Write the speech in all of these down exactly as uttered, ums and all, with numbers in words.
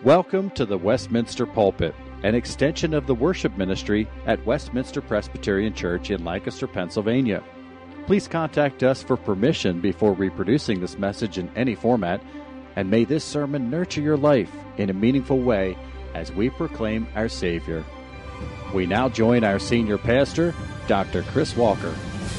Welcome to the Westminster Pulpit, an extension of the worship ministry at Westminster Presbyterian Church in Lancaster, Pennsylvania. Please contact us for permission before reproducing this message in any format, and may this sermon nurture your life in a meaningful way as we proclaim our Savior. We now join our senior pastor, Doctor Chris Walker.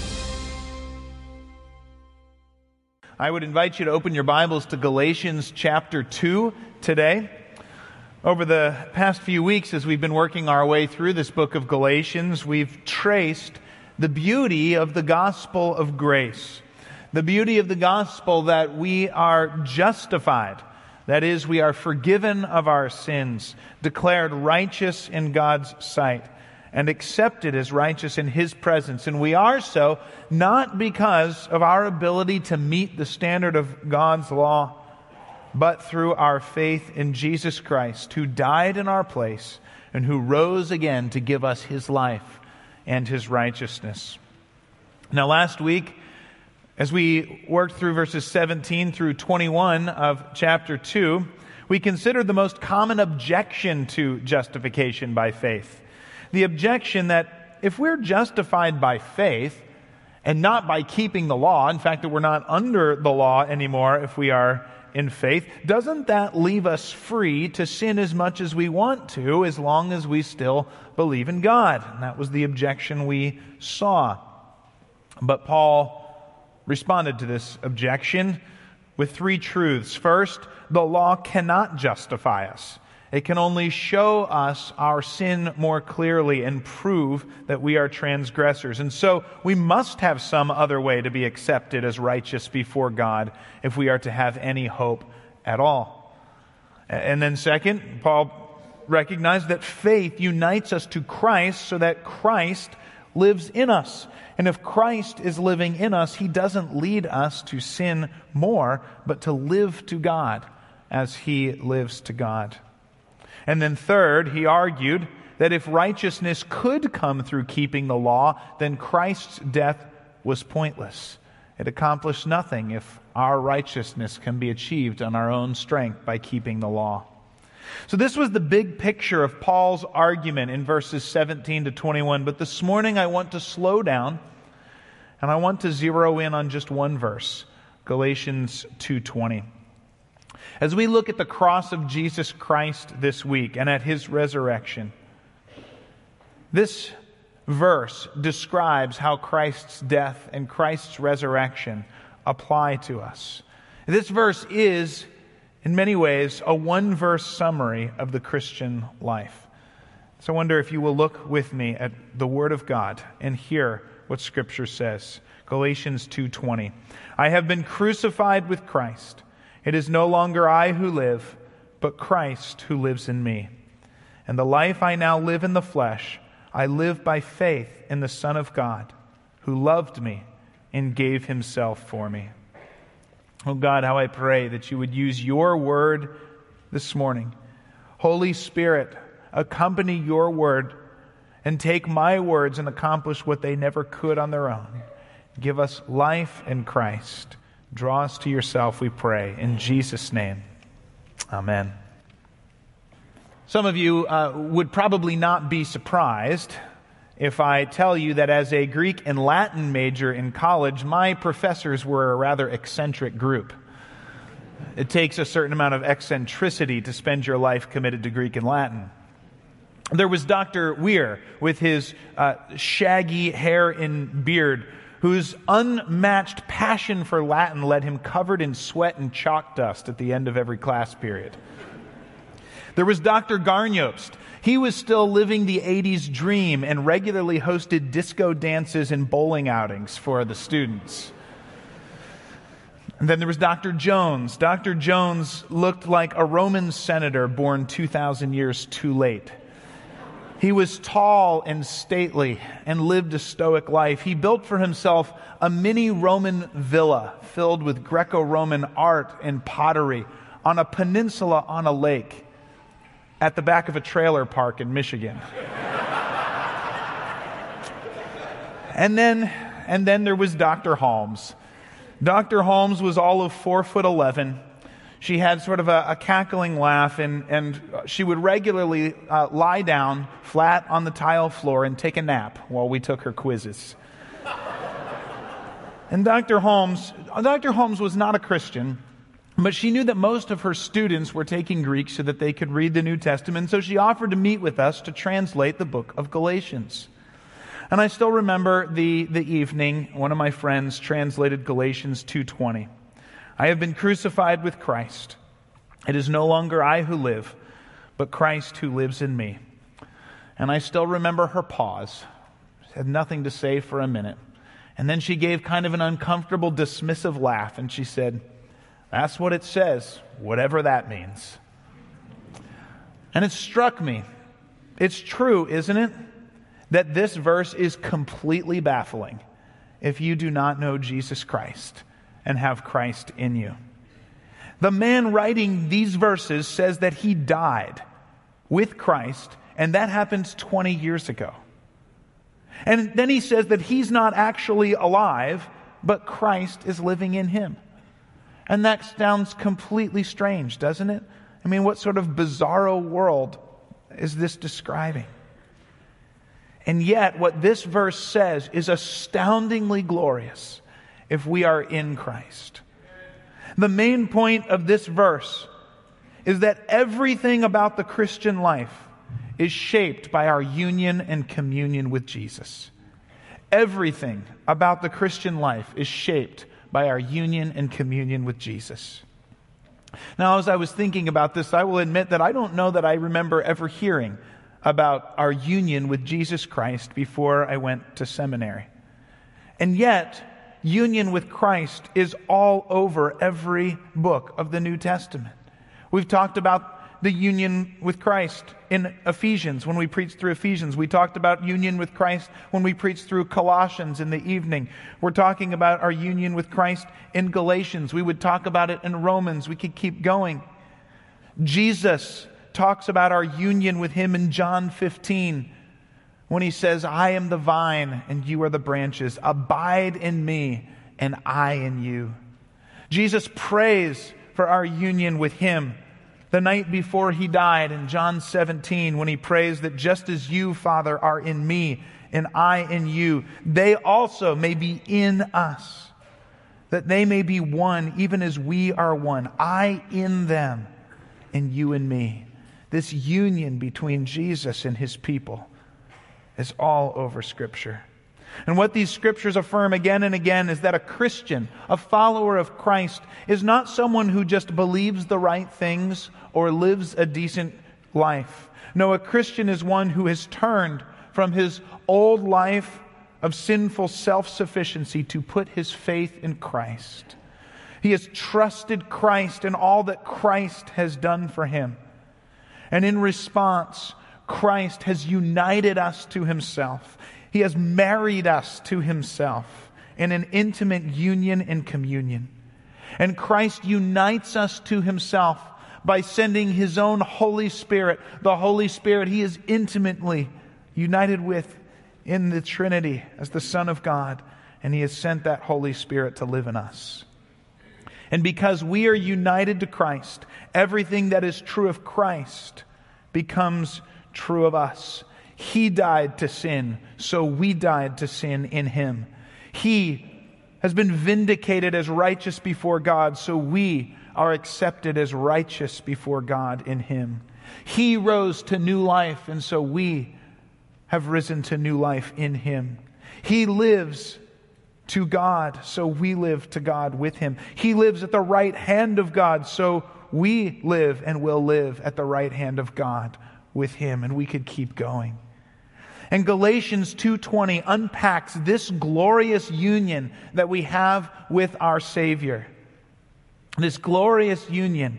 I would invite you to open your Bibles to Galatians chapter two today. Over the past few weeks, as we've been working our way through this book of Galatians, we've traced the beauty of the gospel of grace. The beauty of the gospel that we are justified. That is, we are forgiven of our sins, declared righteous in God's sight, and accepted as righteous in His presence. And we are so not because of our ability to meet the standard of God's law, but through our faith in Jesus Christ, who died in our place and who rose again to give us His life and His righteousness. Now, last week, as we worked through verses seventeen through twenty-one of chapter two, we considered the most common objection to justification by faith. The objection that if we're justified by faith and not by keeping the law, in fact, that we're not under the law anymore if we are in faith, doesn't that leave us free to sin as much as we want to as long as we still believe in God? And that was the objection we saw. But Paul responded to this objection with three truths. First, the law cannot justify us. It can only show us our sin more clearly and prove that we are transgressors. And so we must have some other way to be accepted as righteous before God if we are to have any hope at all. And then second, Paul recognized that faith unites us to Christ so that Christ lives in us. And if Christ is living in us, He doesn't lead us to sin more, but to live to God as He lives to God. And then third, he argued that if righteousness could come through keeping the law, then Christ's death was pointless. It accomplished nothing if our righteousness can be achieved on our own strength by keeping the law. So this was the big picture of Paul's argument in verses seventeen to twenty-one. But this morning I want to slow down and I want to zero in on just one verse, Galatians two twenty. As we look at the cross of Jesus Christ this week and at His resurrection, this verse describes how Christ's death and Christ's resurrection apply to us. This verse is, in many ways, a one-verse summary of the Christian life. So I wonder if you will look with me at the Word of God and hear what Scripture says. Galatians two twenty. I have been crucified with Christ. It is no longer I who live, but Christ who lives in me. And the life I now live in the flesh, I live by faith in the Son of God, who loved me and gave Himself for me. Oh God, how I pray that You would use Your word this morning. Holy Spirit, accompany Your word and take my words and accomplish what they never could on their own. Give us life in Christ. Draw us to Yourself, we pray. In Jesus' name, amen. Some of you uh, would probably not be surprised if I tell you that as a Greek and Latin major in college, my professors were a rather eccentric group. It takes a certain amount of eccentricity to spend your life committed to Greek and Latin. There was Doctor Weir with his uh, shaggy hair and beard, whose unmatched passion for Latin led him covered in sweat and chalk dust at the end of every class period. There was Doctor Garnjobst. He was still living the eighties dream and regularly hosted disco dances and bowling outings for the students. And then there was Doctor Jones. Doctor Jones looked like a Roman senator born two thousand years too late. He was tall and stately and lived a stoic life. He built for himself a mini Roman villa filled with Greco-Roman art and pottery on a peninsula on a lake at the back of a trailer park in Michigan. and then, and then there was Doctor Holmes. Doctor Holmes was all of four foot eleven, she had sort of a, a cackling laugh, and, and she would regularly uh, lie down flat on the tile floor and take a nap while we took her quizzes. And Doctor Holmes, Doctor Holmes was not a Christian, but she knew that most of her students were taking Greek so that they could read the New Testament, so she offered to meet with us to translate the book of Galatians. And I still remember the, the evening one of my friends translated Galatians two twenty. I have been crucified with Christ. It is no longer I who live, but Christ who lives in me. And I still remember her pause. She had nothing to say for a minute. And then she gave kind of an uncomfortable, dismissive laugh, and she said, "That's what it says, whatever that means." And it struck me. It's true, isn't it, that this verse is completely baffling if you do not know Jesus Christ and have Christ in you. The man writing these verses says that he died with Christ, and that happened twenty years ago. And then he says that he's not actually alive, but Christ is living in him. And that sounds completely strange, doesn't it? I mean, what sort of bizarro world is this describing? And yet, what this verse says is astoundingly glorious if we are in Christ. The main point of this verse is that everything about the Christian life is shaped by our union and communion with Jesus. Everything about the Christian life is shaped by our union and communion with Jesus. Now, as I was thinking about this, I will admit that I don't know that I remember ever hearing about our union with Jesus Christ before I went to seminary. And yet, union with Christ is all over every book of the New Testament. We've talked about the union with Christ in Ephesians when we preached through Ephesians. We talked about union with Christ when we preached through Colossians in the evening. We're talking about our union with Christ in Galatians. We would talk about it in Romans. We could keep going. Jesus talks about our union with Him in John fifteen when He says, "I am the vine and you are the branches. Abide in me and I in you." Jesus prays for our union with Him the night before He died in John seventeen when He prays that just as you, Father, are in me and I in you, they also may be in us, that they may be one even as we are one. I in them and you in me. This union between Jesus and His people is all over Scripture. And what these Scriptures affirm again and again is that a Christian, a follower of Christ, is not someone who just believes the right things or lives a decent life. No, a Christian is one who has turned from his old life of sinful self-sufficiency to put his faith in Christ. He has trusted Christ and all that Christ has done for him. And in response, Christ has united us to Himself. He has married us to Himself in an intimate union and communion. And Christ unites us to Himself by sending His own Holy Spirit. The Holy Spirit He is intimately united with in the Trinity as the Son of God. And He has sent that Holy Spirit to live in us. And because we are united to Christ, everything that is true of Christ becomes true of us. He died to sin, so we died to sin in Him. He has been vindicated as righteous before God, so we are accepted as righteous before God in Him. He rose to new life, and so we have risen to new life in Him. He lives to God, so we live to God with Him. He lives at the right hand of God, so we live and will live at the right hand of God with Him. And we could keep going. And Galatians two twenty unpacks this glorious union that we have with our Savior. This glorious union.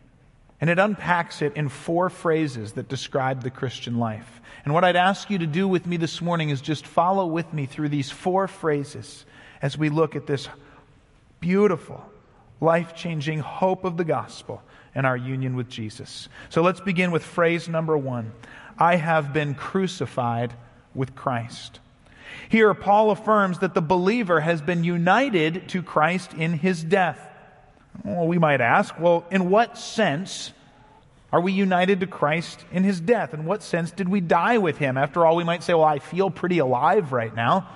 And it unpacks it in four phrases that describe the Christian life. And what I'd ask you to do with me this morning is just follow with me through these four phrases as we look at this beautiful, life-changing hope of the gospel and our union with Jesus. So let's begin with phrase number one. I have been crucified with Christ. Here, Paul affirms that the believer has been united to Christ in His death. Well, we might ask, well, in what sense are we united to Christ in his death? In what sense did we die with him? After all, we might say, well, I feel pretty alive right now.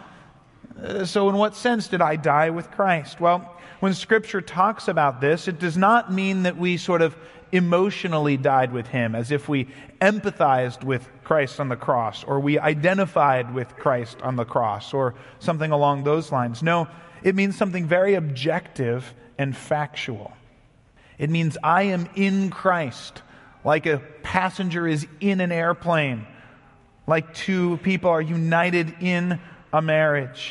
Uh, so in what sense did I die with Christ? Well, when Scripture talks about this, it does not mean that we sort of emotionally died with him, as if we empathized with Christ on the cross, or we identified with Christ on the cross, or something along those lines. No, it means something very objective and factual. It means I am in Christ, like a passenger is in an airplane, like two people are united in a marriage.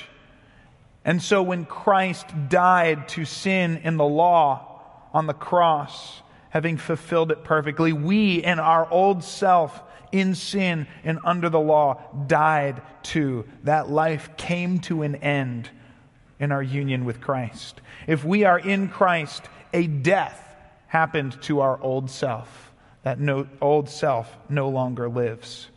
And so when Christ died to sin in the law on the cross, having fulfilled it perfectly, we in our old self in sin and under the law died to. That life came to an end in our union with Christ. If we are in Christ, a death happened to our old self. That no, old self no longer lives.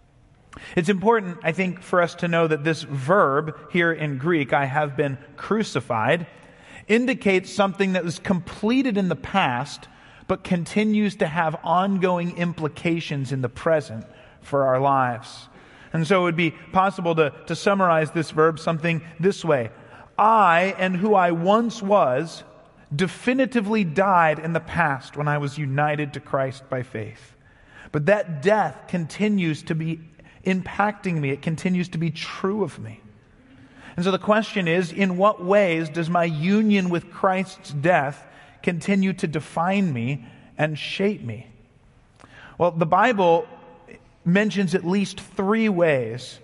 It's important, I think, for us to know that this verb here in Greek, I have been crucified, indicates something that was completed in the past, but continues to have ongoing implications in the present for our lives. And so it would be possible to, to summarize this verb something this way. I, and who I once was, definitively died in the past when I was united to Christ by faith. But that death continues to be impacting me. It continues to be true of me. And so the question is, in what ways does my union with Christ's death continue to define me and shape me? Well, the Bible mentions at least three ways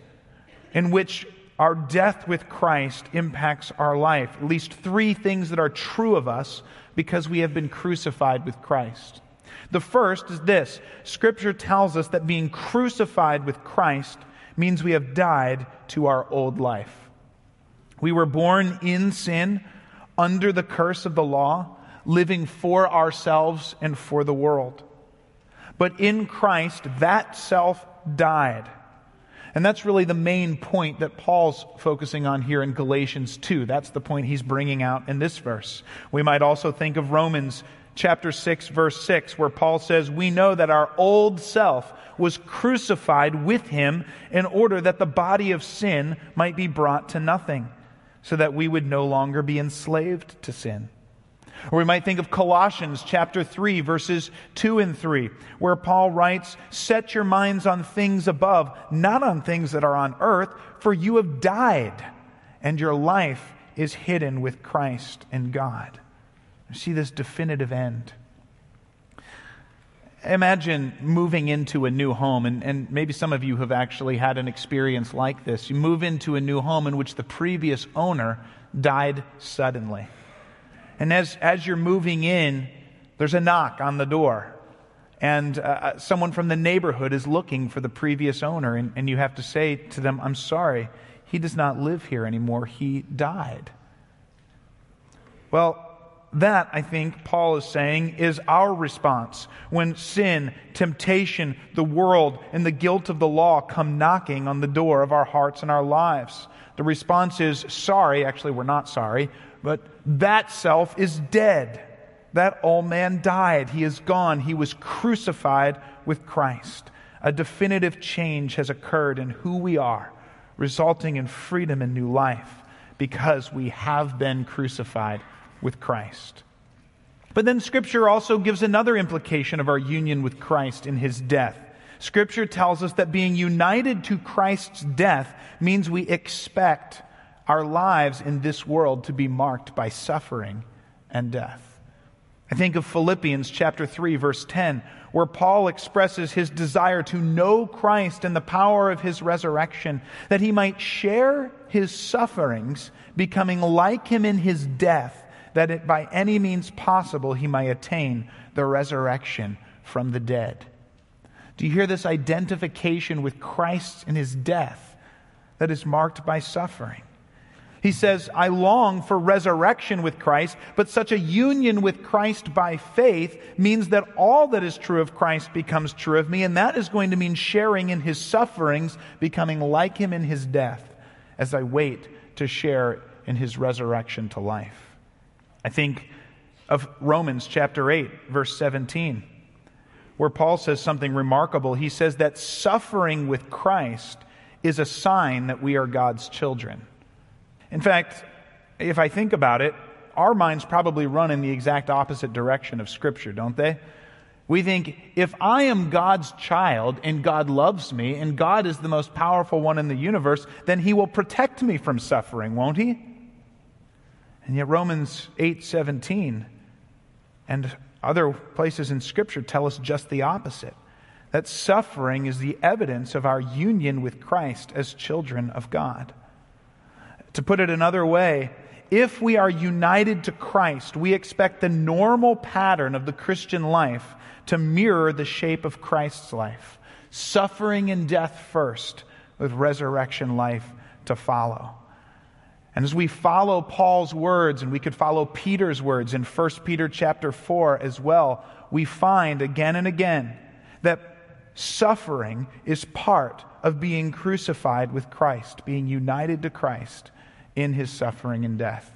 in which our death with Christ impacts our life. At least three things that are true of us because we have been crucified with Christ. The first is this. Scripture tells us that being crucified with Christ means we have died to our old life. We were born in sin, under the curse of the law, living for ourselves and for the world. But in Christ, that self died. And that's really the main point that Paul's focusing on here in Galatians two. That's the point he's bringing out in this verse. We might also think of Romans chapter six, verse six, where Paul says, we know that our old self was crucified with him in order that the body of sin might be brought to nothing, so that we would no longer be enslaved to sin. Or we might think of Colossians chapter three, verses two and three, where Paul writes, set your minds on things above, not on things that are on earth, for you have died, and your life is hidden with Christ in God. You see this definitive end. Imagine moving into a new home, and, and maybe some of you have actually had an experience like this. You move into a new home in which the previous owner died suddenly. And as, as you're moving in, there's a knock on the door. And uh, someone from the neighborhood is looking for the previous owner. And, and you have to say to them, I'm sorry, he does not live here anymore. He died. Well, that, I think, Paul is saying, is our response when sin, temptation, the world, and the guilt of the law come knocking on the door of our hearts and our lives. The response is, sorry, actually we're not sorry, but that self is dead. That old man died. He is gone. He was crucified with Christ. A definitive change has occurred in who we are, resulting in freedom and new life because we have been crucified with Christ. But then Scripture also gives another implication of our union with Christ in his death. Scripture tells us that being united to Christ's death means we expect our lives in this world to be marked by suffering and death. I think of Philippians chapter three, verse ten, where Paul expresses his desire to know Christ and the power of his resurrection, that he might share his sufferings, becoming like him in his death, that it by any means possible he might attain the resurrection from the dead. Do you hear this identification with Christ in his death that is marked by suffering? He says, I long for resurrection with Christ, but such a union with Christ by faith means that all that is true of Christ becomes true of me, and that is going to mean sharing in his sufferings, becoming like him in his death, as I wait to share in his resurrection to life. I think of Romans chapter eight, verse seventeen, where Paul says something remarkable. He says that suffering with Christ is a sign that we are God's children. In fact, if I think about it, our minds probably run in the exact opposite direction of Scripture, don't they? We think, if I am God's child and God loves me and God is the most powerful one in the universe, then He will protect me from suffering, won't He? And yet Romans eight seventeen and other places in Scripture tell us just the opposite. That suffering is the evidence of our union with Christ as children of God. To put it another way, if we are united to Christ, we expect the normal pattern of the Christian life to mirror the shape of Christ's life. Suffering and death first, with resurrection life to follow. And as we follow Paul's words, and we could follow Peter's words in First Peter chapter four as well, we find again and again that suffering is part of being crucified with Christ, being united to Christ in His suffering and death.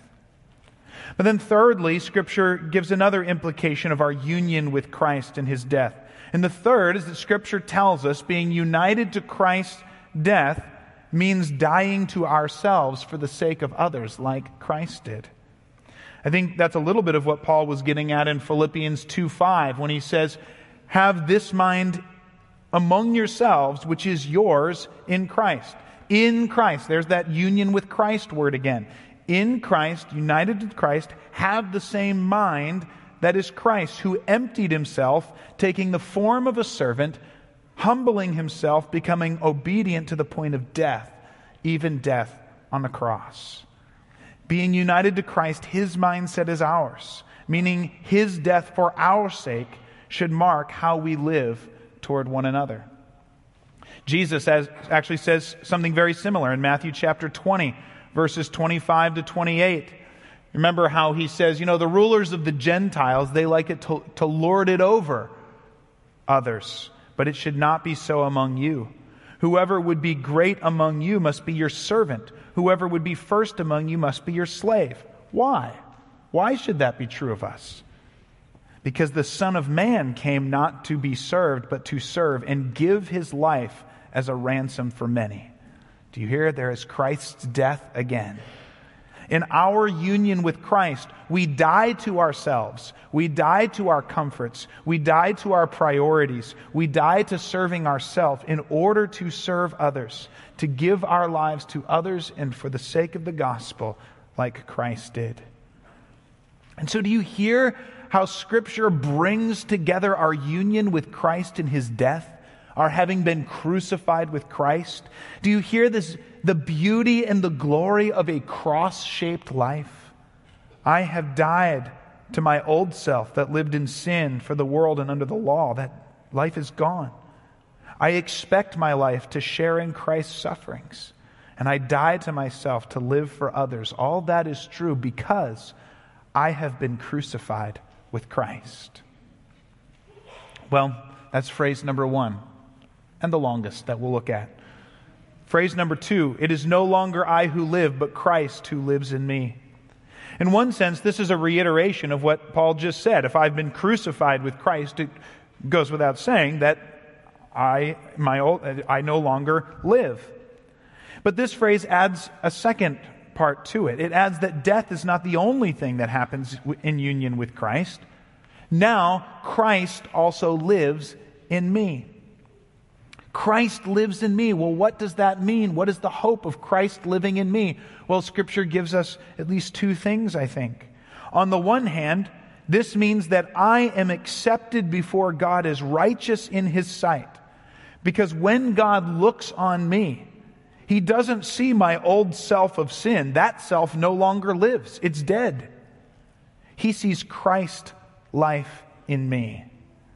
But then thirdly, Scripture gives another implication of our union with Christ in His death. And the third is that Scripture tells us being united to Christ's death means dying to ourselves for the sake of others, like Christ did. I think that's a little bit of what Paul was getting at in Philippians two five when he says, "Have this mind among yourselves, which is yours in Christ." In Christ. There's that union with Christ word again. In Christ, united to Christ, have the same mind that is Christ, who emptied Himself, taking the form of a servant, humbling Himself, becoming obedient to the point of death, even death on the cross. Being united to Christ, His mindset is ours, meaning His death for our sake should mark how we live toward one another. Jesus has, actually says something very similar in Matthew chapter twenty, verses twenty-five to twenty-eight. Remember how He says, you know, the rulers of the Gentiles, they like it to, to lord it over others, but it should not be so among you. Whoever would be great among you must be your servant. Whoever would be first among you must be your slave. Why? Why should that be true of us? Because the Son of Man came not to be served, but to serve and give His life as a ransom for many. Do you hear? There is Christ's death again. In our union with Christ, we die to ourselves. We die to our comforts. We die to our priorities. We die to serving ourselves in order to serve others, to give our lives to others and for the sake of the gospel, like Christ did. And so do you hear how Scripture brings together our union with Christ in His death, our having been crucified with Christ? Do you hear this, the beauty and the glory of a cross-shaped life? I have died to my old self that lived in sin for the world and under the law. That life is gone. I expect my life to share in Christ's sufferings, and I die to myself to live for others. All that is true because I have been crucified with Christ. Well, that's phrase number one, and the longest that we'll look at. Phrase number two, it is no longer I who live, but Christ who lives in me. In one sense, this is a reiteration of what Paul just said. If I've been crucified with Christ, it goes without saying that I, my old, I no longer live. But this phrase adds a second part to it. It adds that death is not the only thing that happens in union with Christ. Now, Christ also lives in me. Christ lives in me. Well, what does that mean? What is the hope of Christ living in me? Well, Scripture gives us at least two things, I think. On the one hand, this means that I am accepted before God as righteous in His sight. Because when God looks on me, He doesn't see my old self of sin. That self no longer lives. It's dead. He sees Christ's life in me.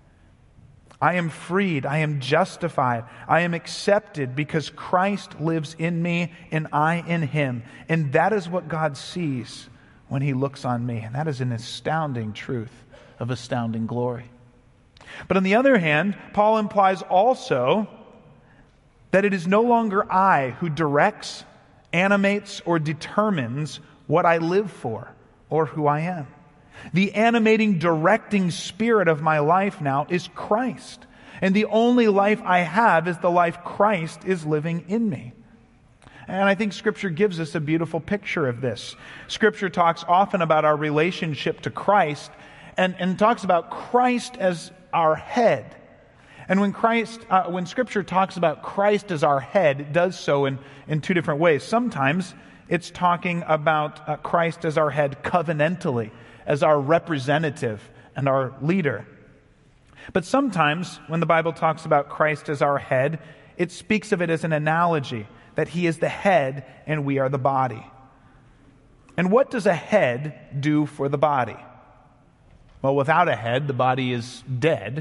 I am freed. I am justified. I am accepted because Christ lives in me and I in Him. And that is what God sees when He looks on me. And that is an astounding truth of astounding glory. But on the other hand, Paul implies also that it is no longer I who directs, animates, or determines what I live for or who I am. The animating, directing spirit of my life now is Christ. And the only life I have is the life Christ is living in me. And I think Scripture gives us a beautiful picture of this. Scripture talks often about our relationship to Christ and, and talks about Christ as our head. And when Christ, uh, when Scripture talks about Christ as our head, it does so in, in two different ways. Sometimes it's talking about uh, Christ as our head covenantally, as our representative and our leader. But sometimes when the Bible talks about Christ as our head, it speaks of it as an analogy, that He is the head and we are the body. And what does a head do for the body? Well, without a head, the body is dead.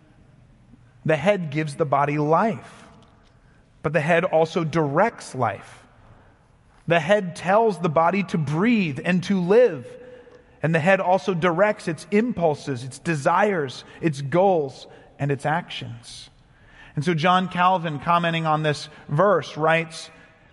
The head gives the body life, but the head also directs life. The head tells the body to breathe and to live, and the head also directs its impulses, its desires, its goals, and its actions. And so John Calvin, commenting on this verse, writes,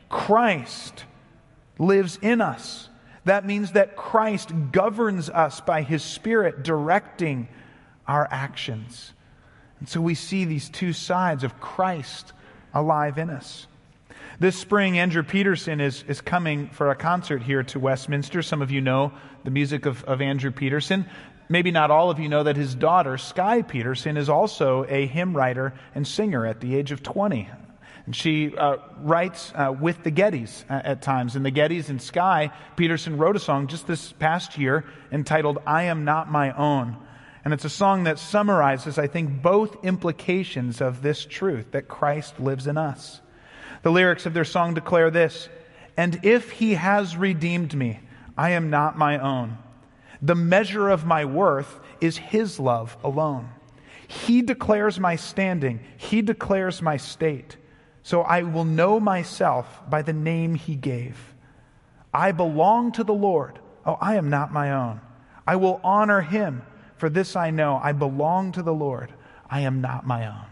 Christ lives in us. That means that Christ governs us by His Spirit, directing our actions. And so we see these two sides of Christ alive in us. This spring, Andrew Peterson is, is coming for a concert here to Westminster. Some of you know the music of, of Andrew Peterson. Maybe not all of you know that his daughter, Sky Peterson, is also a hymn writer and singer at the age of twenty. And she uh, writes uh, with the Gettys uh, at times. And the Gettys and Sky Peterson wrote a song just this past year entitled, I Am Not My Own. And it's a song that summarizes, I think, both implications of this truth, that Christ lives in us. The lyrics of their song declare this, and if He has redeemed me, I am not my own. The measure of my worth is His love alone. He declares my standing. He declares my state. So I will know myself by the name He gave. I belong to the Lord. Oh, I am not my own. I will honor Him. For this I know, I belong to the Lord. I am not my own.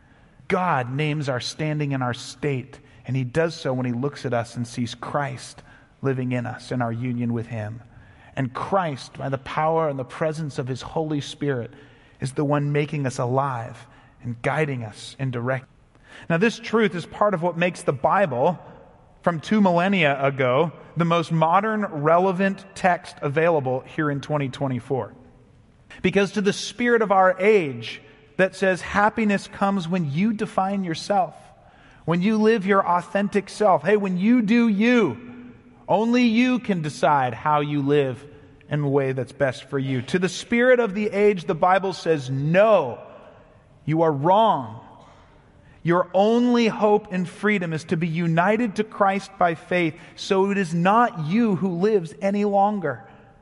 God names our standing and our state, and He does so when He looks at us and sees Christ living in us in our union with Him. And Christ, by the power and the presence of His Holy Spirit, is the one making us alive and guiding us and directing. Now, this truth is part of what makes the Bible, from two millennia ago, the most modern, relevant text available here in twenty twenty-four. Because to the spirit of our age that says happiness comes when you define yourself, when you live your authentic self, hey, when you do you, only you can decide how you live in a way that's best for you. To the spirit of the age, the Bible says, no, you are wrong. Your only hope and freedom is to be united to Christ by faith, so it is not you who lives any longer.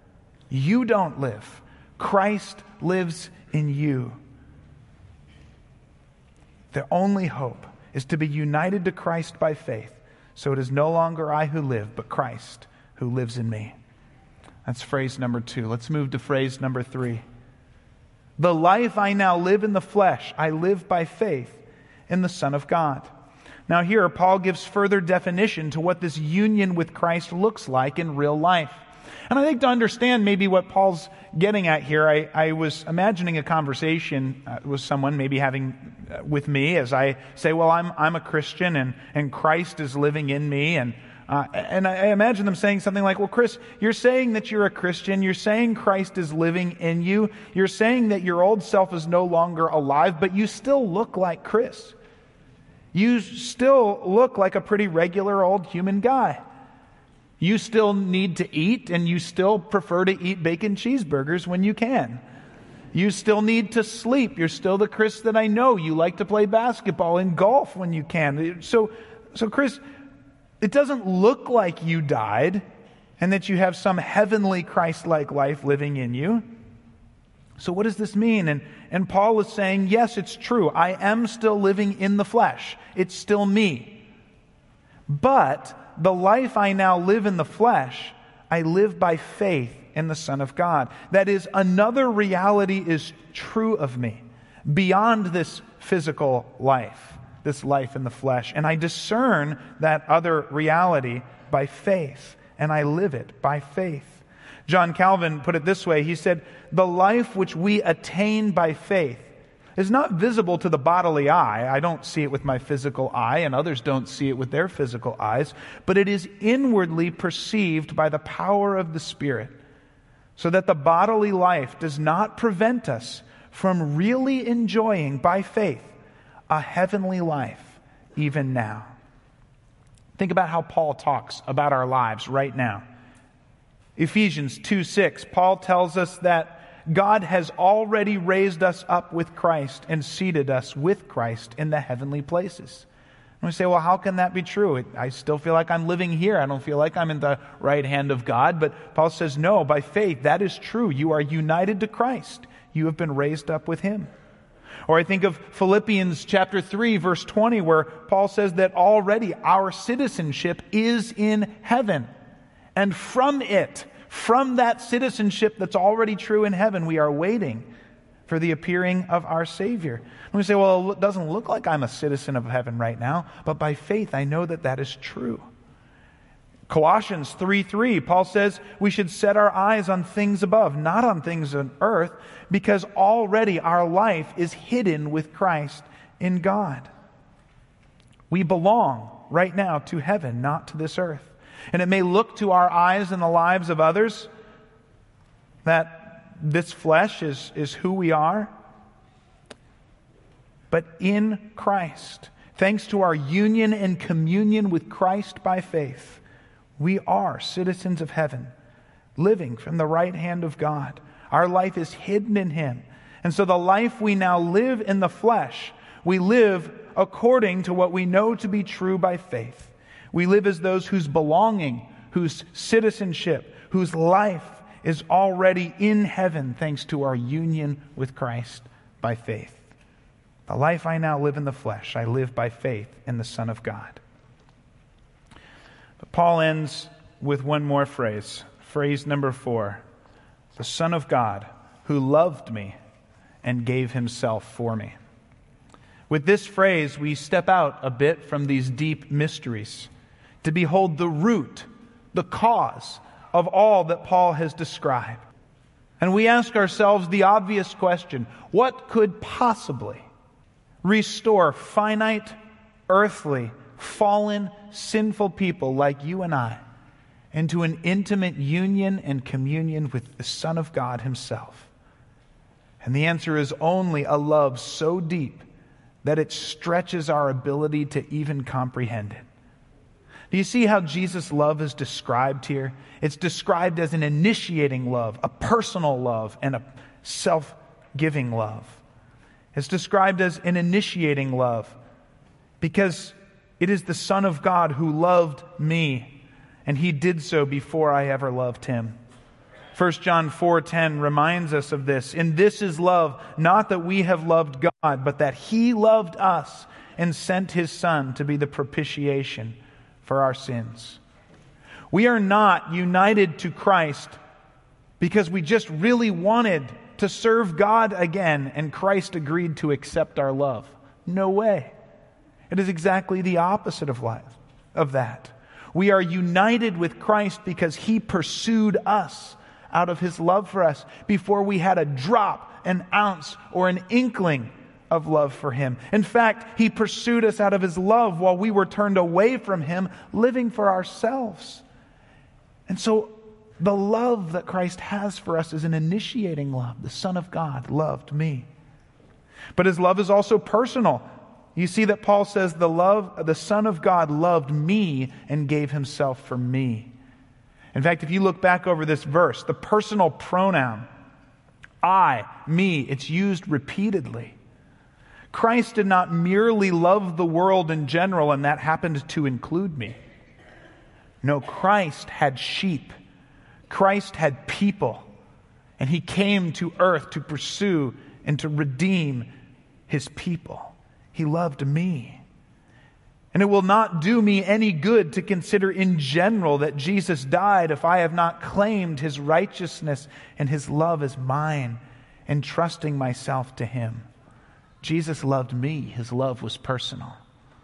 You don't live. Christ lives in you. The only hope is to be united to Christ by faith, so it is no longer I who live, but Christ who lives in me. That's phrase number two. Let's move to phrase number three. The life I now live in the flesh, I live by faith in the Son of God. Now here, Paul gives further definition to what this union with Christ looks like in real life. And I think to understand maybe what Paul's getting at here, I, I was imagining a conversation uh, with someone maybe having uh, with me as I say, well, I'm I'm a Christian and, and Christ is living in me. And uh, and I imagine them saying something like, well, Chris, you're saying that you're a Christian. You're saying Christ is living in you. You're saying that your old self is no longer alive, but you still look like Chris. You still look like a pretty regular old human guy. You still need to eat, and you still prefer to eat bacon cheeseburgers when you can. You still need to sleep. You're still the Chris that I know. You like to play basketball and golf when you can. So, so Chris, it doesn't look like you died and that you have some heavenly Christ-like life living in you. So what does this mean? And, and Paul is saying, yes, it's true. I am still living in the flesh. It's still me. But the life I now live in the flesh, I live by faith in the Son of God. That is, another reality is true of me beyond this physical life, this life in the flesh. And I discern that other reality by faith, and I live it by faith. John Calvin put it this way. He said, "The life which we attain by faith is not visible to the bodily eye. I don't see it with my physical eye, and others don't see it with their physical eyes, but it is inwardly perceived by the power of the Spirit, so that the bodily life does not prevent us from really enjoying by faith a heavenly life even now." Think about how Paul talks about our lives right now. Ephesians two six, Paul tells us that God has already raised us up with Christ and seated us with Christ in the heavenly places. And we say, well, how can that be true? It, I still feel like I'm living here. I don't feel like I'm in the right hand of God. But Paul says, no, by faith, that is true. You are united to Christ. You have been raised up with Him. Or I think of Philippians chapter three, verse twenty, where Paul says that already our citizenship is in heaven. And from it, from that citizenship that's already true in heaven, we are waiting for the appearing of our Savior. And we say, well, it doesn't look like I'm a citizen of heaven right now, but by faith I know that that is true. Colossians three three, Paul says we should set our eyes on things above, not on things on earth, because already our life is hidden with Christ in God. We belong right now to heaven, not to this earth. And it may look to our eyes and the lives of others that this flesh is, is who we are. But in Christ, thanks to our union and communion with Christ by faith, we are citizens of heaven, living from the right hand of God. Our life is hidden in Him. And so the life we now live in the flesh, we live according to what we know to be true by faith. We live as those whose belonging, whose citizenship, whose life is already in heaven thanks to our union with Christ by faith. The life I now live in the flesh, I live by faith in the Son of God. But Paul ends with one more phrase, phrase number four. The Son of God who loved me and gave Himself for me. With this phrase, we step out a bit from these deep mysteries to behold the root, the cause of all that Paul has described. And we ask ourselves the obvious question, what could possibly restore finite, earthly, fallen, sinful people like you and I into an intimate union and communion with the Son of God Himself? And the answer is only a love so deep that it stretches our ability to even comprehend it. Do you see how Jesus' love is described here? It's described as an initiating love, a personal love, and a self-giving love. It's described as an initiating love because it is the Son of God who loved me, and He did so before I ever loved Him. First John four ten reminds us of this. And this is love, not that we have loved God, but that He loved us and sent His Son to be the propitiation for our sins. We are not united to Christ because we just really wanted to serve God again and Christ agreed to accept our love. No way. It is exactly the opposite of life, of that. We are united with Christ because He pursued us out of His love for us before we had a drop, an ounce, or an inkling of love for Him. In fact, He pursued us out of His love while we were turned away from Him, living for ourselves. And so the love that Christ has for us is an initiating love. The Son of God loved me. But His love is also personal. You see that Paul says the love, the Son of God loved me and gave Himself for me. In fact, if you look back over this verse, the personal pronoun, I, me, it's used repeatedly. Christ did not merely love the world in general, and that happened to include me. No, Christ had sheep. Christ had people. And He came to earth to pursue and to redeem His people. He loved me. And it will not do me any good to consider in general that Jesus died if I have not claimed His righteousness and His love as mine, entrusting myself to Him. Jesus loved me. His love was personal.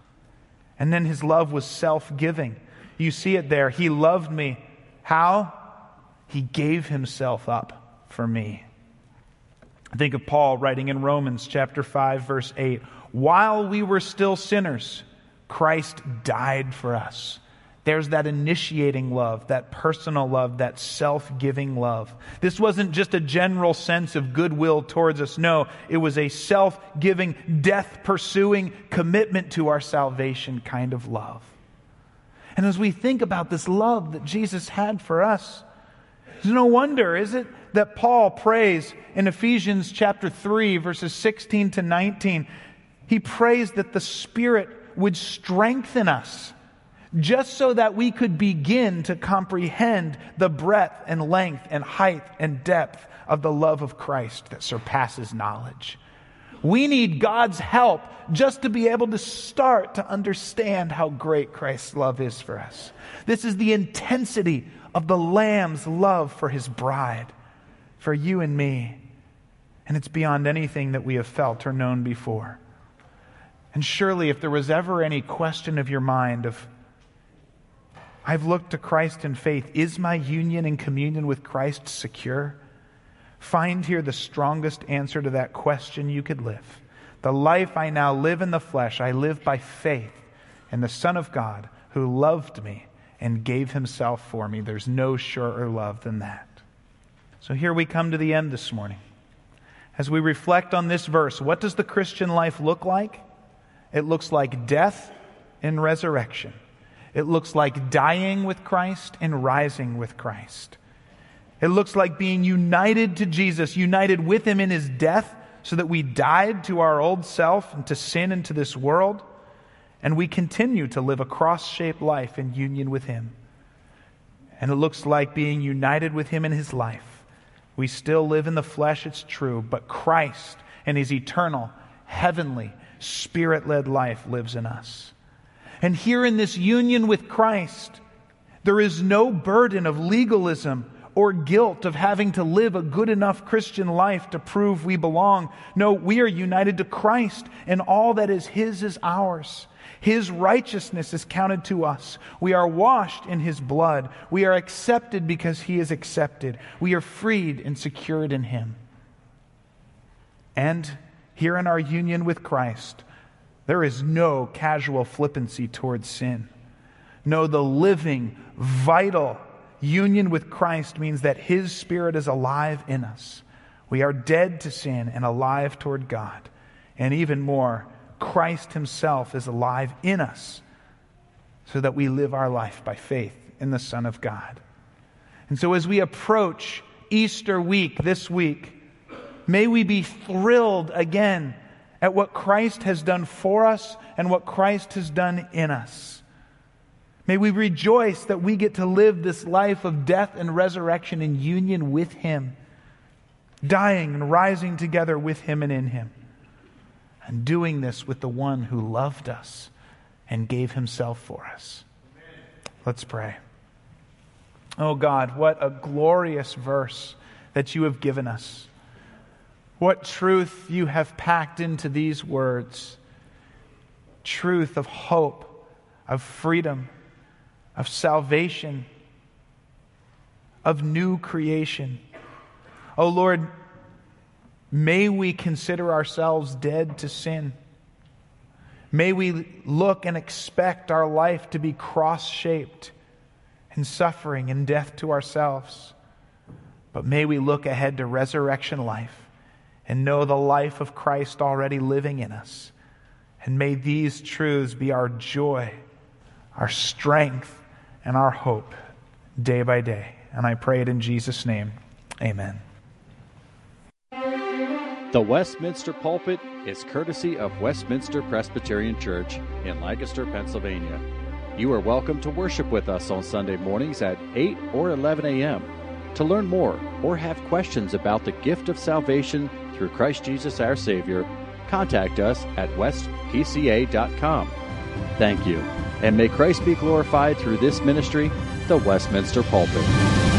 And then His love was self-giving. You see it there. He loved me. How? He gave himself up for me. Think of Paul writing in Romans chapter five, verse eight. While we were still sinners, Christ died for us. There's that initiating love, that personal love, that self-giving love. This wasn't just a general sense of goodwill towards us. No, it was a self-giving, death-pursuing commitment to our salvation kind of love. And as we think about this love that Jesus had for us, it's no wonder, is it, that Paul prays in Ephesians chapter three, verses sixteen to nineteen. He prays that the Spirit would strengthen us, just so that we could begin to comprehend the breadth and length and height and depth of the love of Christ that surpasses knowledge. We need God's help just to be able to start to understand how great Christ's love is for us. This is the intensity of the Lamb's love for His bride, for you and me. And it's beyond anything that we have felt or known before. And surely if there was ever any question of your mind of, I've looked to Christ in faith, is my union and communion with Christ secure? Find here the strongest answer to that question you could live. The life I now live in the flesh, I live by faith in the Son of God who loved me and gave Himself for me. There's no surer love than that. So here we come to the end this morning. As we reflect on this verse, what does the Christian life look like? It looks like death and resurrection. It looks like dying with Christ and rising with Christ. It looks like being united to Jesus, united with Him in His death, so that we died to our old self and to sin and to this world, and we continue to live a cross-shaped life in union with Him. And it looks like being united with Him in His life. We still live in the flesh, it's true, but Christ and His eternal, heavenly, Spirit-led life lives in us. And here in this union with Christ, there is no burden of legalism or guilt of having to live a good enough Christian life to prove we belong. No, we are united to Christ, and all that is His is ours. His righteousness is counted to us. We are washed in His blood. We are accepted because He is accepted. We are freed and secured in Him. And here in our union with Christ, there is no casual flippancy towards sin. No, the living, vital union with Christ means that His Spirit is alive in us. We are dead to sin and alive toward God. And even more, Christ Himself is alive in us so that we live our life by faith in the Son of God. And so as we approach Easter week this week, may we be thrilled again at what Christ has done for us and what Christ has done in us. May we rejoice that we get to live this life of death and resurrection in union with Him, dying and rising together with Him and in Him, and doing this with the one who loved us and gave Himself for us. Let's pray. Oh God, what a glorious verse that You have given us. What truth You have packed into these words. Truth of hope, of freedom, of salvation, of new creation. Oh Lord, may we consider ourselves dead to sin. May we look and expect our life to be cross-shaped in suffering and death to ourselves. But may we look ahead to resurrection life and know the life of Christ already living in us. And may these truths be our joy, our strength, and our hope day by day. And I pray it in Jesus' name. Amen. The Westminster Pulpit is courtesy of Westminster Presbyterian Church in Lancaster, Pennsylvania. You are welcome to worship with us on Sunday mornings at eight or eleven a.m. To learn more or have questions about the gift of salvation through Christ Jesus our Savior, contact us at west p c a dot com. Thank you, and may Christ be glorified through this ministry, the Westminster Pulpit.